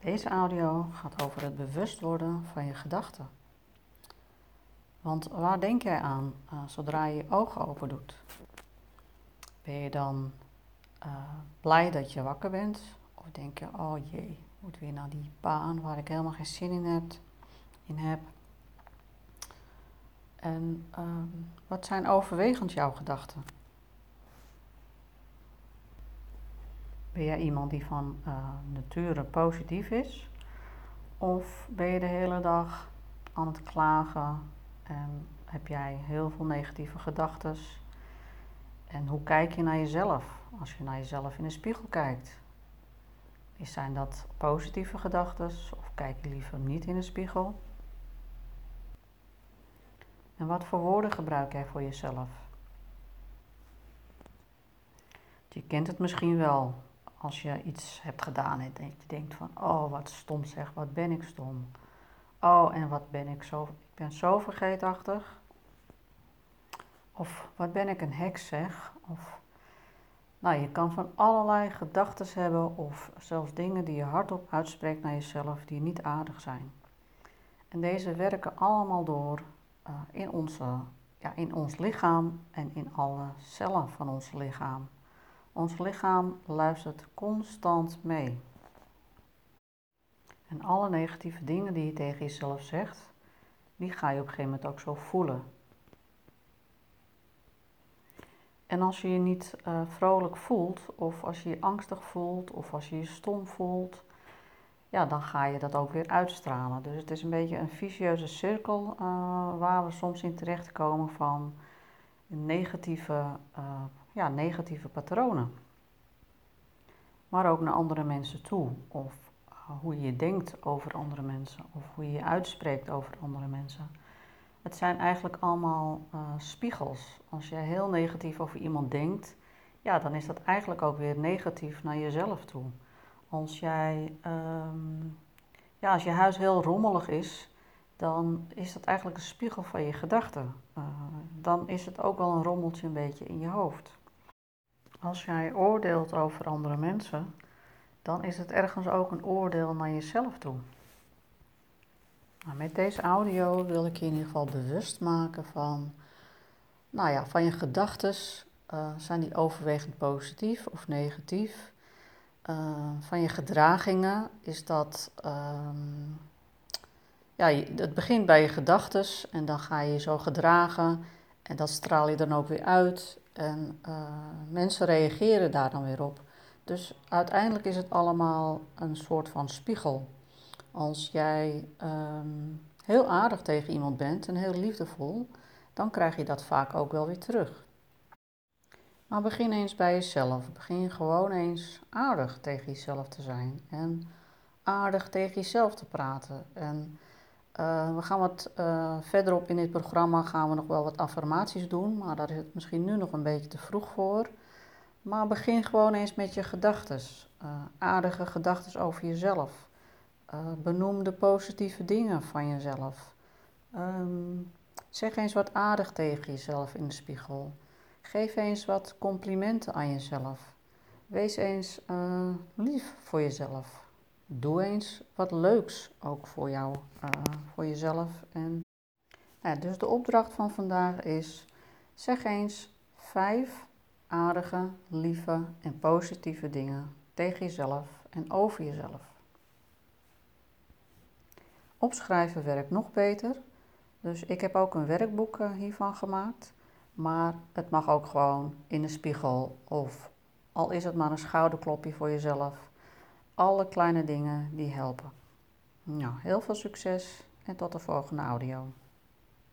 Deze audio gaat over het bewust worden van je gedachten. Want waar denk jij aan zodra je je ogen open doet? Ben je dan blij dat je wakker bent? Of denk je, oh jee, ik moet weer naar die baan waar ik helemaal geen zin in heb? En wat zijn overwegend jouw gedachten? Ben jij iemand die van nature positief is? Of ben je de hele dag aan het klagen en heb jij heel veel negatieve gedachten? En hoe kijk je naar jezelf als je naar jezelf in de spiegel kijkt? Zijn dat positieve gedachten of kijk je liever niet in de spiegel? En wat voor woorden gebruik jij voor jezelf? Je kent het misschien wel als je iets hebt gedaan en je denkt van, oh wat stom zeg, wat ben ik stom. Oh, en wat ben ik zo vergeetachtig. Of wat ben ik een heks zeg. Of, nou, je kan van allerlei gedachten hebben of zelfs dingen die je hardop uitspreekt naar jezelf die niet aardig zijn. En deze werken allemaal door in ons lichaam en in alle cellen van ons lichaam. Ons lichaam luistert constant mee. En alle negatieve dingen die je tegen jezelf zegt, die ga je op een gegeven moment ook zo voelen. En als je je niet vrolijk voelt, of als je je angstig voelt, of als je je stom voelt, ja, dan ga je dat ook weer uitstralen. Dus het is een beetje een vicieuze cirkel waar we soms in terechtkomen van negatieve patronen. Maar ook naar andere mensen toe, of hoe je denkt over andere mensen, of hoe je je uitspreekt over andere mensen. Het zijn eigenlijk allemaal spiegels. Als jij heel negatief over iemand denkt, ja, dan is dat eigenlijk ook weer negatief naar jezelf toe. Als als je huis heel rommelig is, dan is dat eigenlijk een spiegel van je gedachten. Dan is het ook wel een rommeltje een beetje in je hoofd. Als jij oordeelt over andere mensen, dan is het ergens ook een oordeel naar jezelf toe. Nou, met deze audio wil ik je in ieder geval bewust maken van je gedachten. Zijn die overwegend positief of negatief? Van je gedragingen is dat... het begint bij je gedachten en dan ga je je zo gedragen en dat straal je dan ook weer uit. En mensen reageren daar dan weer op. Dus uiteindelijk is het allemaal een soort van spiegel. Als jij heel aardig tegen iemand bent en heel liefdevol, dan krijg je dat vaak ook wel weer terug. Maar begin eens bij jezelf. Begin gewoon eens aardig tegen jezelf te zijn en aardig tegen jezelf te praten. En we gaan wat verderop in dit programma gaan we nog wel wat affirmaties doen, maar daar is het misschien nu nog een beetje te vroeg voor. Maar begin gewoon eens met je gedachten. Aardige gedachten over jezelf. Benoem de positieve dingen van jezelf. Zeg eens wat aardig tegen jezelf in de spiegel. Geef eens wat complimenten aan jezelf. Wees eens lief voor jezelf. Doe eens wat leuks ook voor jezelf. Dus de opdracht van vandaag is, zeg eens 5 aardige, lieve en positieve dingen tegen jezelf en over jezelf. Opschrijven werkt nog beter, dus ik heb ook een werkboek hiervan gemaakt. Maar het mag ook gewoon in de spiegel of al is het maar een schouderklopje voor jezelf. Alle kleine dingen die helpen. Nou, heel veel succes en tot de volgende audio.